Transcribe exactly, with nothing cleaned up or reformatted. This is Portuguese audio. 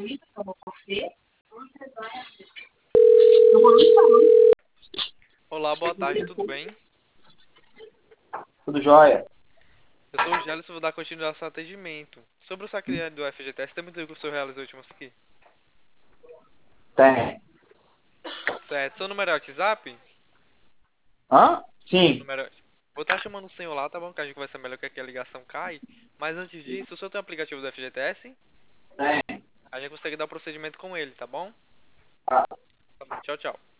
Olá, boa tarde, tudo bem? Tudo jóia? Eu sou o Gélis e vou dar continuação ao atendimento. Sobre o saque do F G T S, tem muito que o senhor realizou últimos aqui? Tem. Certo, seu número é WhatsApp? Hã? Seu Sim. número é... Vou estar chamando o senhor lá, tá bom? Que a gente vai ser melhor que aqui a ligação cai. Mas antes disso, o senhor tem o aplicativo do F G T S? Tem. A gente consegue dar o procedimento com ele, tá bom? Tá. Tá bom, tchau, tchau.